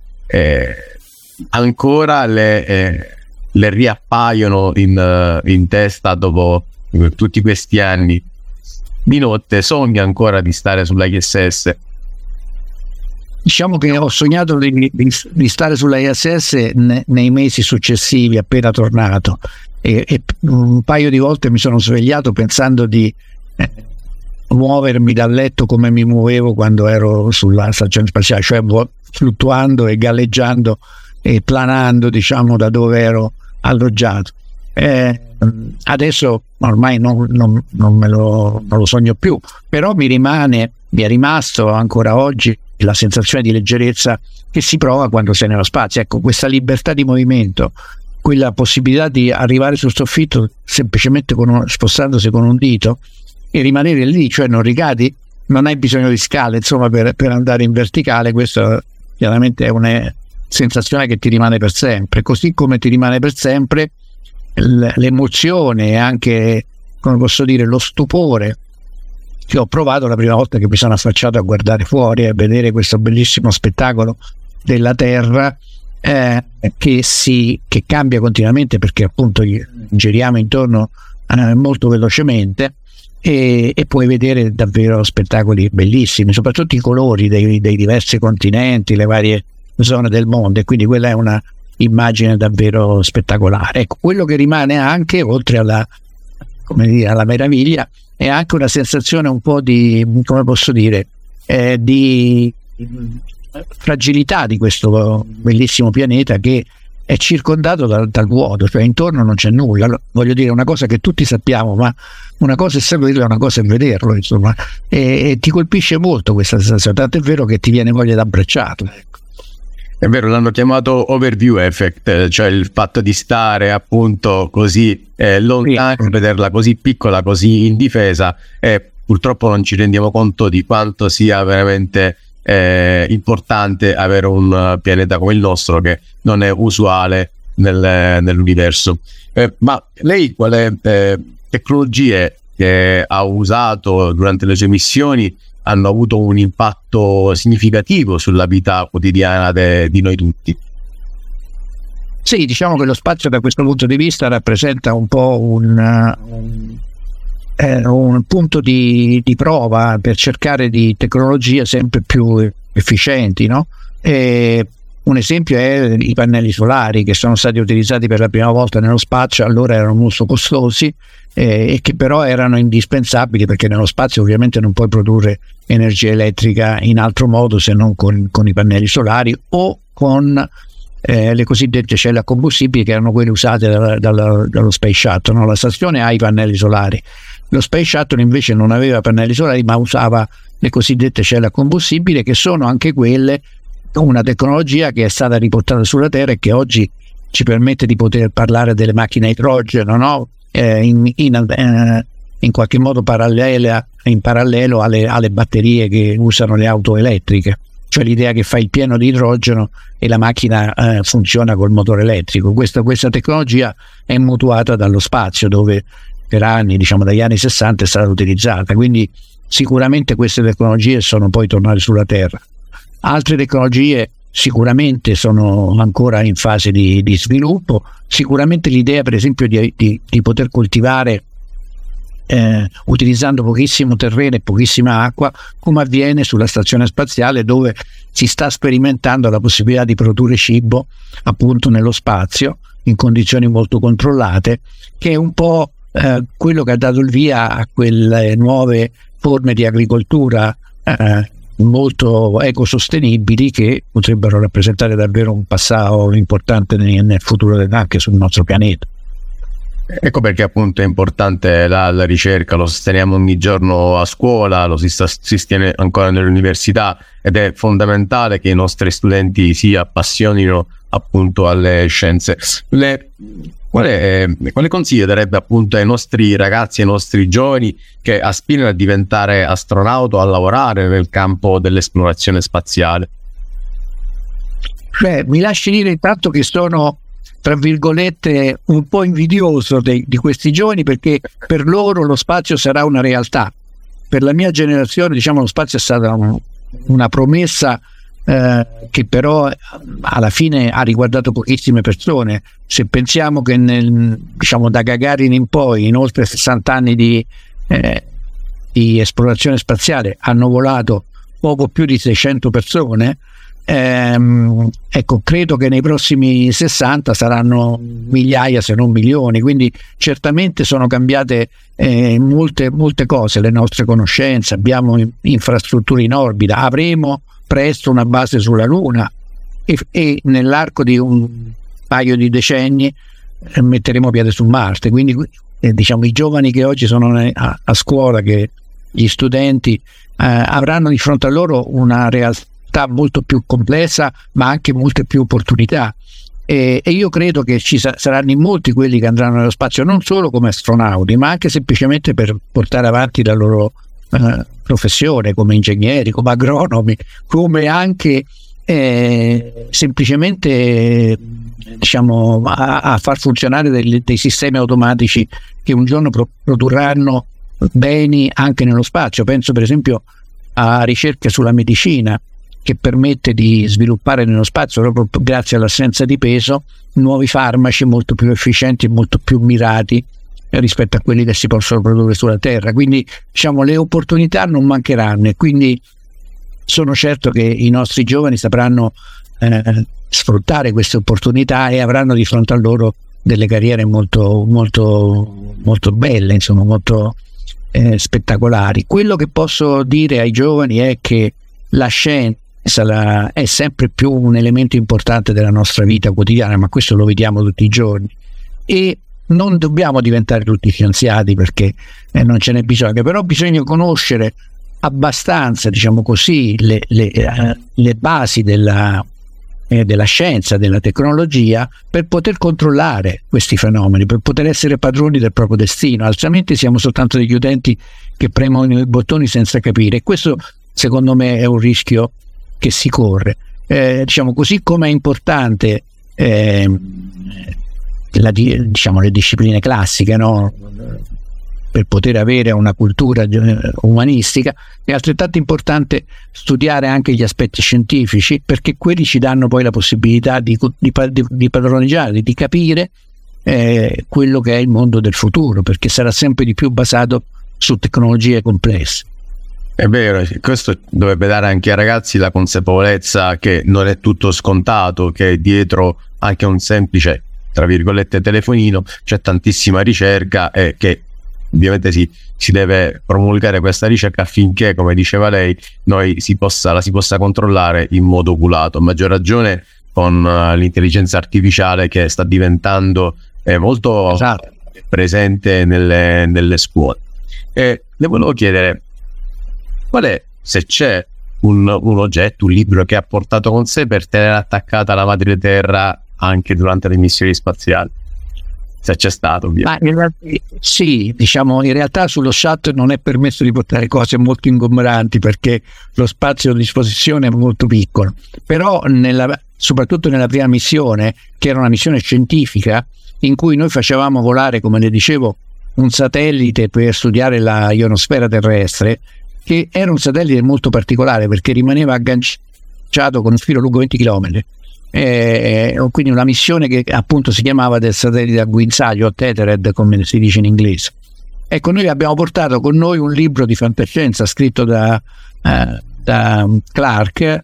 ancora le riappaiono in testa dopo tutti questi anni? Di notte sogna ancora di stare sulla ISS? Diciamo che ho sognato di stare sulla ISS nei mesi successivi, appena tornato, e un paio di volte mi sono svegliato pensando di muovermi dal letto come mi muovevo quando ero sulla stazione spaziale, cioè fluttuando e galleggiando e planando, diciamo, da dove ero alloggiato. Adesso ormai non lo sogno più, però mi è rimasto ancora oggi la sensazione di leggerezza che si prova quando sei nello spazio. Ecco, questa libertà di movimento, quella possibilità di arrivare sul soffitto semplicemente spostandosi con un dito e rimanere lì, cioè non ricadi, non hai bisogno di scale, insomma, per andare in verticale. Questo chiaramente è una sensazione che ti rimane per sempre, così come ti rimane per sempre l'emozione e anche, come posso dire, lo stupore che ho provato la prima volta che mi sono affacciato a guardare fuori e a vedere questo bellissimo spettacolo della Terra che cambia continuamente, perché appunto giriamo intorno molto velocemente e puoi vedere davvero spettacoli bellissimi, soprattutto i colori dei diversi continenti, le varie zone del mondo, e quindi quella è una immagine davvero spettacolare. Ecco, quello che rimane anche, oltre alla meraviglia, è anche una sensazione un po' di, come posso dire, di fragilità di questo bellissimo pianeta che è circondato dal vuoto, cioè intorno non c'è nulla. Allora, voglio dire, una cosa che tutti sappiamo, ma una cosa è saperlo e una cosa è vederlo, insomma, e ti colpisce molto questa sensazione, tanto è vero che ti viene voglia di abbracciarlo, ecco. È vero, l'hanno chiamato overview effect, cioè il fatto di stare appunto così lontano, vederla così piccola, così indifesa, e purtroppo non ci rendiamo conto di quanto sia veramente importante avere un pianeta come il nostro, che non è usuale nell'universo. Ma lei quale tecnologie che ha usato durante le sue missioni hanno avuto un impatto significativo sulla vita quotidiana di noi tutti? Sì, diciamo che lo spazio da questo punto di vista rappresenta un po' un punto di prova per cercare di tecnologie sempre più efficienti, no? Un esempio è i pannelli solari, che sono stati utilizzati per la prima volta nello spazio. Allora erano molto costosi e che però erano indispensabili, perché nello spazio ovviamente non puoi produrre energia elettrica in altro modo se non con i pannelli solari o con le cosiddette celle a combustibile, che erano quelle usate dallo Space Shuttle, no? La stazione ha i pannelli solari, lo Space Shuttle invece non aveva pannelli solari ma usava le cosiddette celle a combustibile, che sono anche quelle una tecnologia che è stata riportata sulla Terra e che oggi ci permette di poter parlare delle macchine a idrogeno, no? In qualche modo in parallelo alle batterie che usano le auto elettriche, cioè l'idea che fai il pieno di idrogeno e la macchina funziona col motore elettrico. Questa tecnologia è mutuata dallo spazio, dove per anni, diciamo dagli anni 60, è stata utilizzata, quindi sicuramente queste tecnologie sono poi tornate sulla Terra. Altre tecnologie sicuramente sono ancora in fase di sviluppo. Sicuramente l'idea, per esempio, di poter coltivare utilizzando pochissimo terreno e pochissima acqua, come avviene sulla stazione spaziale, dove si sta sperimentando la possibilità di produrre cibo appunto nello spazio in condizioni molto controllate, che è un po' quello che ha dato il via a quelle nuove forme di agricoltura molto ecosostenibili, che potrebbero rappresentare davvero un passaggio importante nel futuro anche sul nostro pianeta. Ecco perché appunto è importante la ricerca, lo sosteniamo ogni giorno a scuola, lo si sostiene ancora nell'università, ed è fondamentale che i nostri studenti si appassionino appunto alle scienze. Quale consiglio darebbe appunto ai nostri ragazzi, ai nostri giovani che aspirano a diventare astronauta o a lavorare nel campo dell'esplorazione spaziale? Mi lasci dire intanto che sono, tra virgolette, un po' invidioso di questi giovani, perché per loro lo spazio sarà una realtà. Per la mia generazione, diciamo, lo spazio è stata una promessa che però alla fine ha riguardato pochissime persone. Se pensiamo che da Gagarin in poi, in oltre 60 anni di esplorazione spaziale, hanno volato poco più di 600 persone, ecco, credo che nei prossimi 60 saranno migliaia se non milioni, quindi certamente sono cambiate molte cose, le nostre conoscenze, abbiamo infrastrutture in orbita, avremo presto una base sulla Luna e nell'arco di un paio di decenni metteremo piede su Marte. Quindi diciamo, i giovani che oggi sono a scuola, che gli studenti avranno di fronte a loro una realtà molto più complessa, ma anche molte più opportunità, e io credo che ci saranno in molti quelli che andranno nello spazio non solo come astronauti, ma anche semplicemente per portare avanti la loro professione, come ingegneri, come agronomi, come anche semplicemente diciamo a far funzionare dei sistemi automatici che un giorno produrranno beni anche nello spazio. Penso per esempio a ricerche sulla medicina, che permette di sviluppare nello spazio, proprio grazie all'assenza di peso, nuovi farmaci molto più efficienti e molto più mirati rispetto a quelli che si possono produrre sulla Terra. Quindi diciamo, le opportunità non mancheranno, e quindi sono certo che i nostri giovani sapranno sfruttare queste opportunità e avranno di fronte a loro delle carriere molto belle, insomma, molto spettacolari. Quello che posso dire ai giovani è che la scienza è sempre più un elemento importante della nostra vita quotidiana, ma questo lo vediamo tutti i giorni, e non dobbiamo diventare tutti scienziati, perché non ce n'è bisogno, però bisogna conoscere abbastanza, diciamo così, le basi della scienza, della tecnologia, per poter controllare questi fenomeni, per poter essere padroni del proprio destino, altrimenti siamo soltanto degli utenti che premono i bottoni senza capire, e questo secondo me è un rischio che si corre. Diciamo, così come è importante le discipline classiche, no? Per poter avere una cultura umanistica, è altrettanto importante studiare anche gli aspetti scientifici, perché quelli ci danno poi la possibilità di padroneggiare, di capire quello che è il mondo del futuro, perché sarà sempre di più basato su tecnologie complesse. È vero, questo dovrebbe dare anche ai ragazzi la consapevolezza che non è tutto scontato, che dietro anche un semplice, tra virgolette, telefonino c'è tantissima ricerca, e che ovviamente si deve promulgare questa ricerca affinché, come diceva lei, la si possa controllare in modo oculato. A maggior ragione con l'intelligenza artificiale, che sta diventando molto presente nelle scuole. E le volevo chiedere, qual è, se c'è un oggetto, un libro che ha portato con sé per tenere attaccata la madre terra anche durante le missioni spaziali, se c'è stato, ovviamente. Sì, diciamo, in realtà sullo shuttle non è permesso di portare cose molto ingombranti, perché lo spazio a disposizione è molto piccolo, però soprattutto nella prima missione, che era una missione scientifica in cui noi facevamo volare, come le dicevo, un satellite per studiare la ionosfera terrestre, che era un satellite molto particolare perché rimaneva agganciato con un filo lungo 20 km. Quindi una missione che appunto si chiamava del satellite a guinzaglio, o tethered come si dice in inglese, Ecco, noi abbiamo portato con noi un libro di fantascienza scritto da Clarke,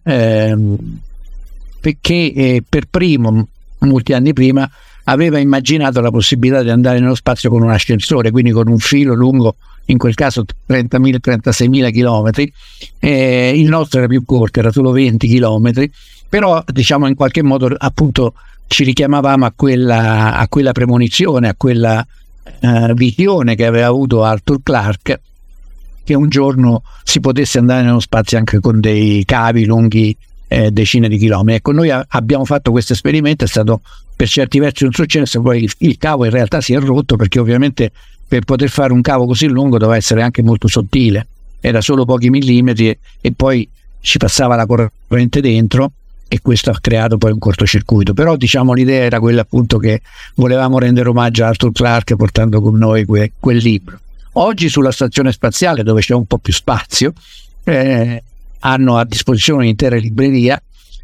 che per primo, molti anni prima, aveva immaginato la possibilità di andare nello spazio con un ascensore, quindi con un filo lungo, in quel caso 36.000 chilometri. Il nostro era più corto, era solo 20 chilometri, però diciamo in qualche modo appunto ci richiamavamo a quella premonizione, a quella visione che aveva avuto Arthur Clarke, che un giorno si potesse andare nello spazio anche con dei cavi lunghi decine di chilometri. Ecco, noi abbiamo fatto questo esperimento, è stato per certi versi un successo, poi il cavo in realtà si è rotto, perché ovviamente per poter fare un cavo così lungo doveva essere anche molto sottile, era solo pochi millimetri e poi ci passava la corrente dentro, e questo ha creato poi un cortocircuito. Però diciamo l'idea era quella appunto che volevamo rendere omaggio a Arthur Clarke portando con noi quel libro. Oggi sulla stazione spaziale, dove c'è un po' più spazio, hanno a disposizione un'intera libreria,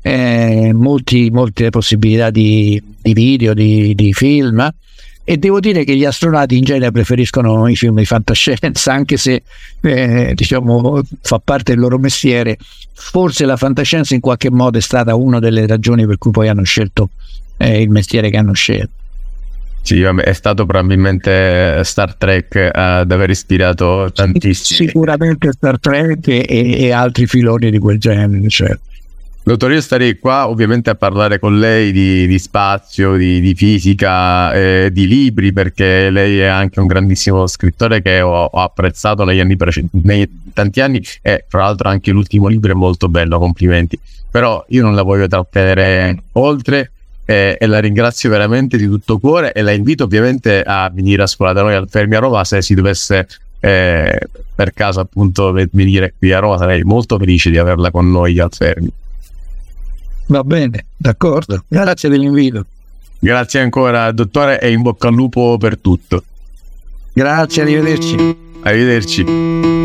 molte possibilità di video, di film, e devo dire che gli astronauti in genere preferiscono i film di fantascienza, anche se diciamo fa parte del loro mestiere. Forse la fantascienza in qualche modo è stata una delle ragioni per cui poi hanno scelto il mestiere che hanno scelto. Sì, è stato probabilmente Star Trek ad aver ispirato tantissimi. Sicuramente Star Trek e altri filoni di quel genere, certo. Dottor, io starei qua ovviamente a parlare con lei di spazio, di fisica, di libri, perché lei è anche un grandissimo scrittore che ho apprezzato nei tanti anni, e fra l'altro anche l'ultimo libro è molto bello, complimenti. Però io non la voglio trattenere oltre, e la ringrazio veramente di tutto cuore, e la invito ovviamente a venire a scuola da noi al Fermi a Roma. Se si dovesse per caso appunto venire qui a Roma, sarei molto felice di averla con noi al Fermi. Va bene, d'accordo, grazie dell'invito. Grazie ancora, dottore, e in bocca al lupo per tutto. Grazie, arrivederci. Arrivederci.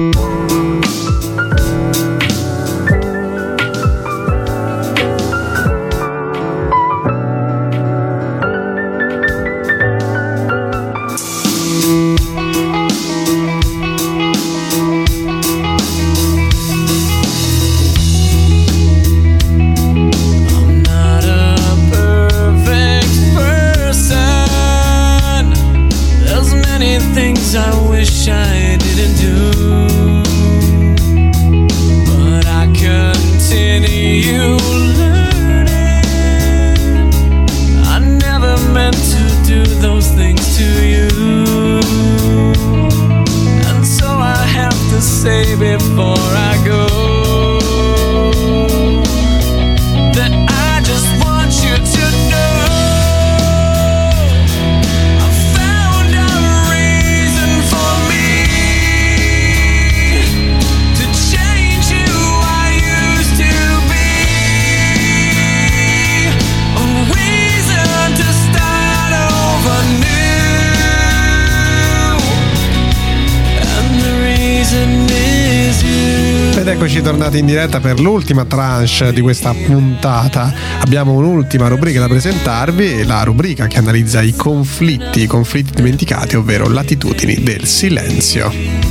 I wish I didn't do, but I continue learning. I never meant to do those things to you, and so I have to say before I go that I just want you to know Ed eccoci tornati in diretta per l'ultima tranche di questa puntata. Abbiamo un'ultima rubrica da presentarvi, la rubrica che analizza i conflitti dimenticati, ovvero latitudini del silenzio.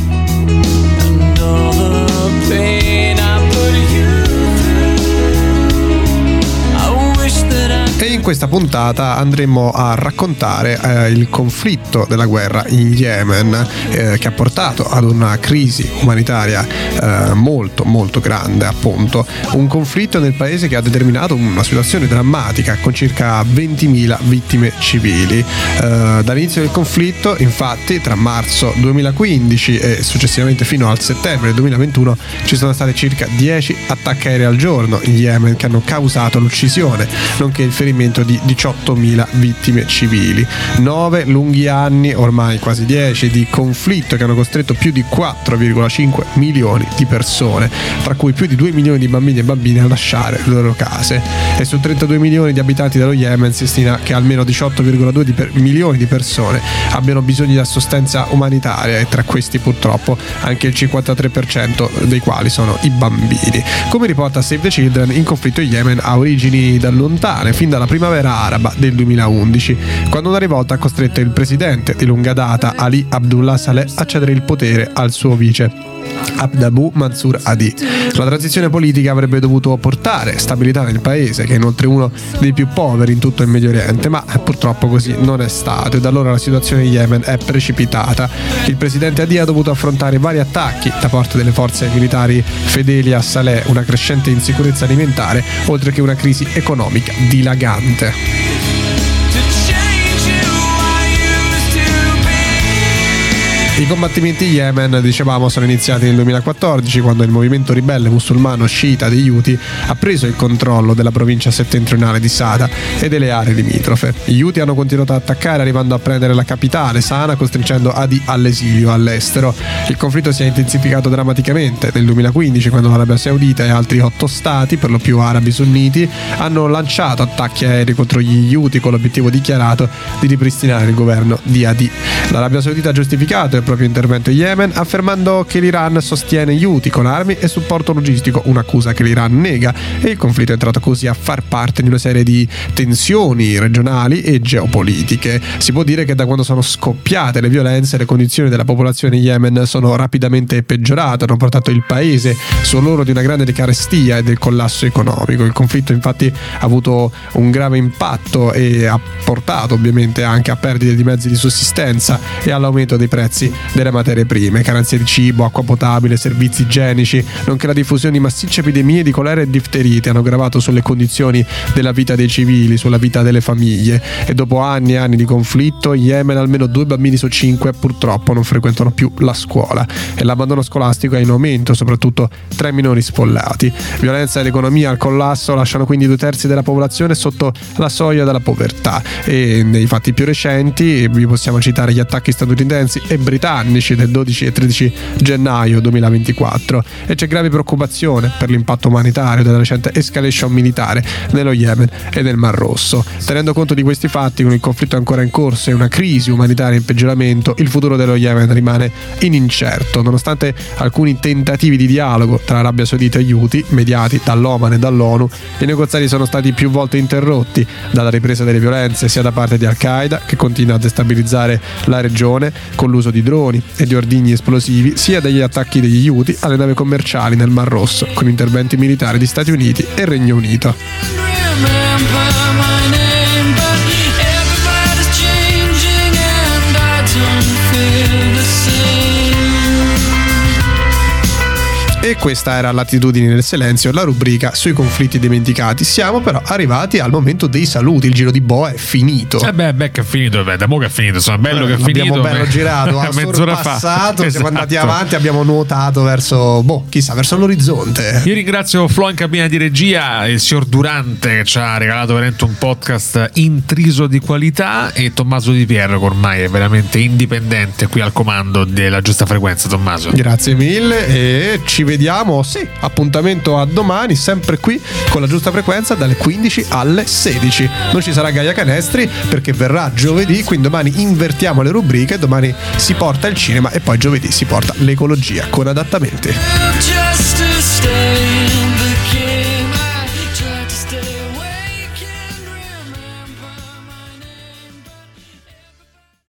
E in questa puntata andremo a raccontare il conflitto della guerra in Yemen, che ha portato ad una crisi umanitaria molto molto grande, appunto un conflitto nel paese che ha determinato una situazione drammatica con circa 20.000 vittime civili. Dall'inizio del conflitto, infatti, tra marzo 2015 e successivamente fino al settembre 2021 ci sono state circa 10 attacchi aerei al giorno in Yemen che hanno causato l'uccisione nonché il ferimento di 18.000 vittime civili. 9 lunghi anni, ormai quasi 10, di conflitto che hanno costretto più di 4,5 milioni di persone, tra cui più di 2 milioni di bambini e bambine, a lasciare le loro case. e su 32 milioni di abitanti dello Yemen si stima che almeno 18,2 milioni di persone abbiano bisogno di assistenza umanitaria, e tra questi purtroppo anche il 53% dei quali sono i bambini. Come riporta Save the Children, il conflitto in Yemen ha origini da lontane, fin dalla primavera araba del 2011, quando una rivolta ha costretto il presidente di lunga data Ali Abdullah Saleh a cedere il potere al suo vice Abdabu Mansur Hadi. La transizione politica avrebbe dovuto portare stabilità nel paese, che è inoltre uno dei più poveri in tutto il Medio Oriente, ma purtroppo così non è stato, e da allora la situazione in Yemen è precipitata. Il presidente Hadi ha dovuto affrontare vari attacchi da parte delle forze militari fedeli a Saleh, una crescente insicurezza alimentare, oltre che una crisi economica dilagante. I combattimenti in Yemen, dicevamo, sono iniziati nel 2014, quando il movimento ribelle musulmano sciita degli Houthi ha preso il controllo della provincia settentrionale di Sada e delle aree limitrofe. Gli Houthi hanno continuato ad attaccare, arrivando a prendere la capitale, Sana, costringendo Hadi all'esilio all'estero. Il conflitto si è intensificato drammaticamente nel 2015, quando l'Arabia Saudita e altri 8 stati, per lo più arabi sunniti, hanno lanciato attacchi aerei contro gli Houthi con l'obiettivo dichiarato di ripristinare il governo di Hadi. L'Arabia Saudita ha giustificato il proprio intervento in Yemen affermando che l'Iran sostiene gli Houthi con armi e supporto logistico, un'accusa che l'Iran nega, e il conflitto è entrato così a far parte di una serie di tensioni regionali e geopolitiche. Si può dire che da quando sono scoppiate le violenze, le condizioni della popolazione in Yemen sono rapidamente peggiorate, hanno portato il paese sull'orlo di una grande carestia e del collasso economico. Il conflitto infatti ha avuto un grave impatto e ha portato ovviamente anche a perdite di mezzi di sussistenza e all'aumento dei prezzi delle materie prime, carenze di cibo, acqua potabile, servizi igienici, nonché la diffusione di massicce epidemie di colera e difterite hanno gravato sulle condizioni della vita dei civili, sulla vita delle famiglie, e dopo anni e anni di conflitto in Yemen almeno 2 bambini su 5 purtroppo non frequentano più la scuola, e l'abbandono scolastico è in aumento, soprattutto tra i minori sfollati. Violenza ed economia al collasso lasciano quindi 2/3 della popolazione sotto la soglia della povertà, e nei fatti più recenti vi possiamo citare gli attacchi statunitensi e britannici del 12 e 13 gennaio 2024, e c'è grave preoccupazione per l'impatto umanitario della recente escalation militare nello Yemen e nel Mar Rosso. Tenendo conto di questi fatti, con il conflitto ancora in corso e una crisi umanitaria in peggioramento, il futuro dello Yemen rimane incerto. Nonostante alcuni tentativi di dialogo tra Arabia Saudita e gli Houthi, mediati dall'Oman e dall'ONU, i negoziati sono stati più volte interrotti dalla ripresa delle violenze sia da parte di Al-Qaeda, che continua a destabilizzare la regione con l'uso di droni e di ordigni esplosivi, sia dagli attacchi degli Houthi alle navi commerciali nel Mar Rosso, con interventi militari di Stati Uniti e Regno Unito. E questa era Latitudini nel Silenzio, la rubrica sui conflitti dimenticati. Siamo però arrivati al momento dei saluti. Il giro di boa è finito. Che è finito, da mo' che è finito, insomma, bello che è finito. Abbiamo bello girato, a mezz'ora passato, fa. siamo andati avanti, abbiamo nuotato verso, chissà, verso l'orizzonte. Io ringrazio Flo in cabina di regia, il signor Durante, che ci ha regalato veramente un podcast intriso di qualità, e Tommaso Di Pierro, che ormai è veramente indipendente qui al comando della Giusta Frequenza. Tommaso, grazie mille, e ci vediamo, appuntamento a domani, sempre qui con la Giusta Frequenza dalle 15 alle 16. Non ci sarà Gaia Canestri perché verrà giovedì, quindi domani invertiamo le rubriche, domani si porta il cinema e poi giovedì si porta l'ecologia con adattamenti.